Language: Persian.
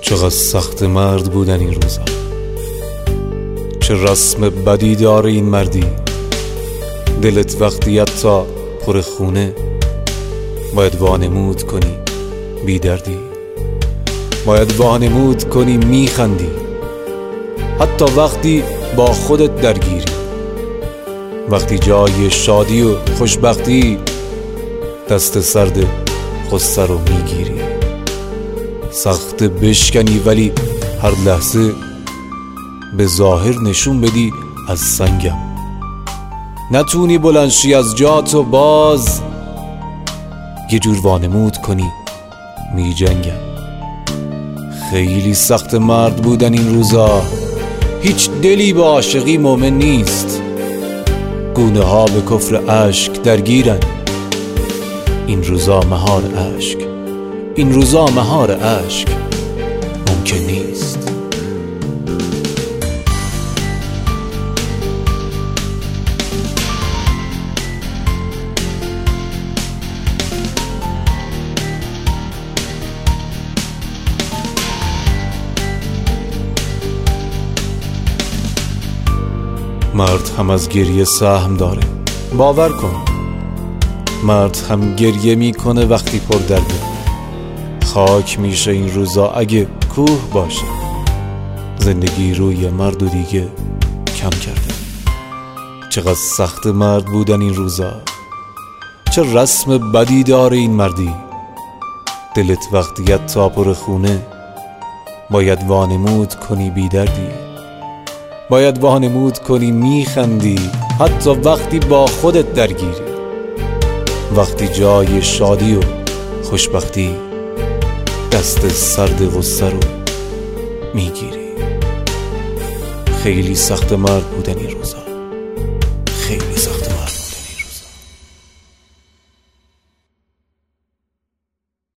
چقدر سخت مرد بودن این روزا، چه رسم بدی داره این مردی. دلت وقتی حتی پر خونه، باید وانمود کنی بی دردی، باید وانمود کنی میخندی. حتی وقتی با خودت درگیری، وقتی جای شادی و خوشبختی، دست سرد غصه رو میگیری. سخت بشکنی ولی هر لحظه به ظاهر نشون بدی از سنگم. نتونی بلندشی از جات و باز یه جور وانمود کنی می جنگم. خیلی سخت مرد بودن این روزا، هیچ دلی به عاشقی مومن نیست. گونه ها به کفر عشق درگیرن. این روزا مهار عشق، این روزا مهار عشق ممکن نیست. مرد هم از گریه سهم داره، باور کن. مرد هم گریه میکنه وقتی پر درده. خاک میشه این روزا اگه کوه باشه. زندگی روی مرد و دیگه کم کرده. چقدر سخت مرد بودن این روزا، چه رسم بدی داره این مردی. دلت وقتی حتی پر خونه، باید وانمود کنی بی دردی، باید وانمود کنی میخندی. حتی وقتی با خودت درگیری، وقتی جای شادی و خوشبختی، دست سرد غصه رو میگیری. خیلی سخت مرد بودن این روزا.